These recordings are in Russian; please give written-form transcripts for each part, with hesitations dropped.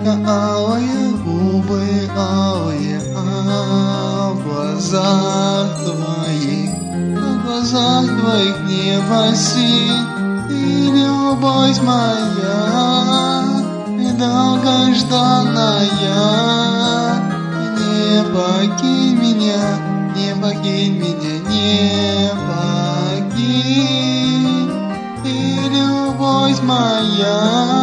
Алые губы, алые, в глазах твоих небо синь. Ты любовь моя, долгожданная. Не покинь меня, не покинь меня, не покинь. Ты любовь моя,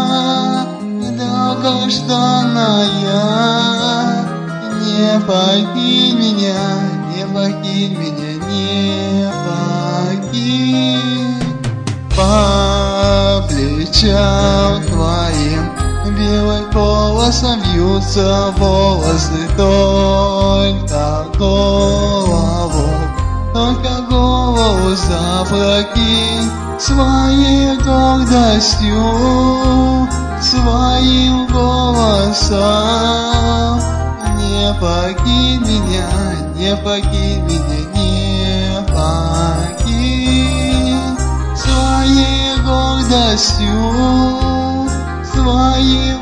долгожданная. Не покинь меня, не покинь меня, не покинь. По плечам твоим белым полосом вьются волосы, только голову запрокинь. Своей гордостью, своим голосом не покинь меня, не покинь меня, не покинь. Своей гордостью, своим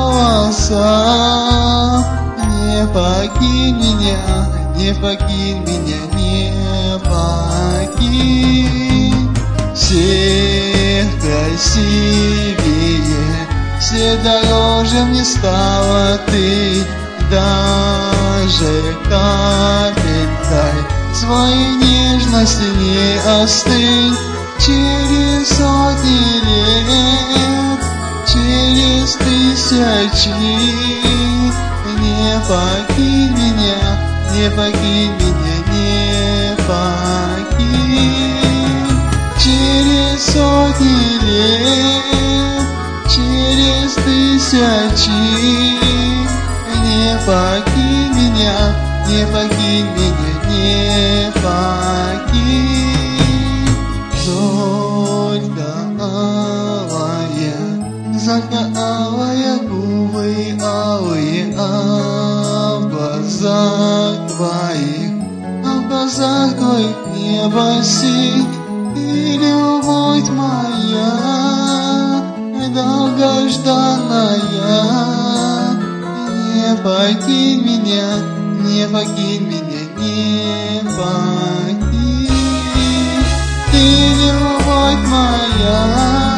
голосом не покинь меня, не покинь меня, не покинь. Всех красивее, все дороже мне стала ты, даже капелькой своей нежности не остынь. Через сотни лет, через тысячи, не покинь меня, не покинь меня, не покинь. Через сотни лет, через тысячи, не покинь меня, не покинь меня, не покинь. Зорька алая, губы алые, в глазах твоих небо синь. Ты любовь моя, долгожданная. Не покинь меня, не покинь меня, не покинь. Ты любовь моя,